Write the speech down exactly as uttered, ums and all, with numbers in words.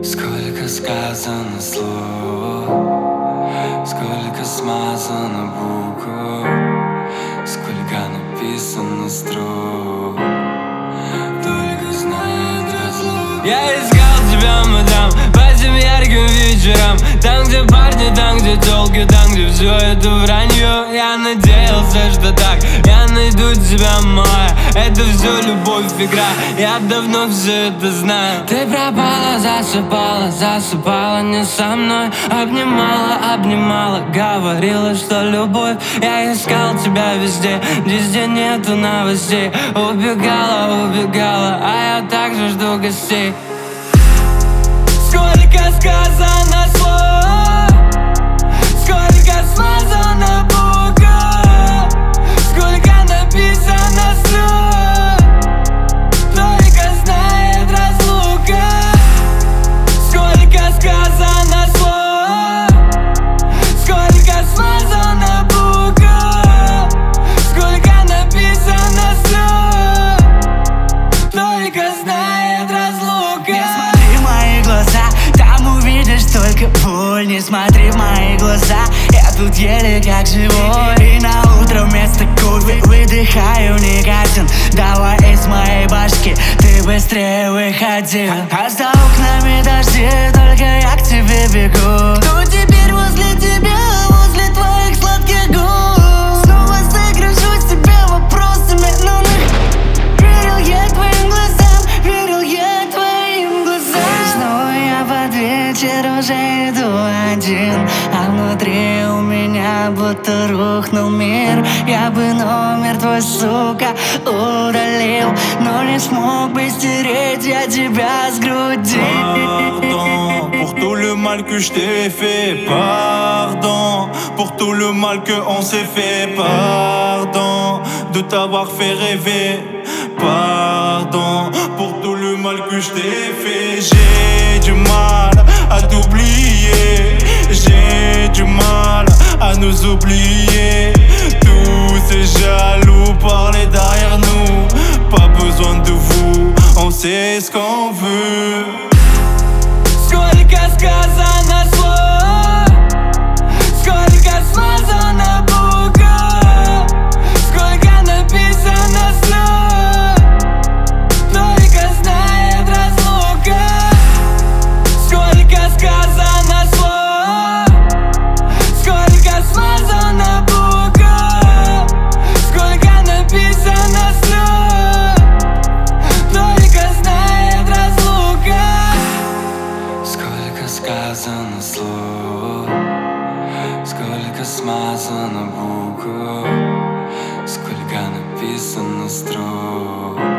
Сколько сказано слов, сколько смазано букв, сколько написано строк, только знает разлука. Я искал тебя, мадам, по этим ярким вечерам, там, где парни, там, где тёлки, там, где все это вранье. Я надеялся, что так я найду тебя, моя. Это все любовь, игра, я давно все это знаю. Ты пропала, засыпала, засыпала не со мной. Обнимала, обнимала, говорила, что любовь. Я искал тебя везде, везде нету новостей. Убегала, убегала, а я также жду гостей. Сколько сказано слов, сколько смазано букв, сколько написано строк, только знает разлука. Сколько сказано слов, сколько смазано букв, сколько написано строк, только знает разлука. Там увидишь только боль. Не смотри в мои глаза, я тут еле как живой. И на утро вместо кофе выдыхаю никотин. Давай из моей башки ты быстрее выходи. А за окнами дожди, только я к тебе бегу. Кто теперь возле тебя, возле твоих сладких губ? Снова загружу себя вопросами, но верил я твоим глазам, верил я твоим глазам. Весной я под вечер уже иду один, а внутри у меня будто рухнул мир. Я бы номер твой, сука, удалил, но не смог бы стереть я тебя с груди. Pardon pour tout le mal que je t'ai fait. Pardon pour tout le mal que on s'est fait. Pardon de t'avoir fait rêver. Pardon pour tout le mal que je t'ai fait. J'ai du mal à t'oublier. J'ai du mal à nous oublier. Tous ces jaloux parlaient derrière nous. Pas besoin de vous, on sait ce qu'on veut. Сколько сказано слов, сколько смазано букв, сколько написано строк, только знает разлука. Сколько сказано слов, сколько смазано букв, сколько написано строк, только знает разлука. Сколько сказано слов, сколько смазано букв, сколько написано строк.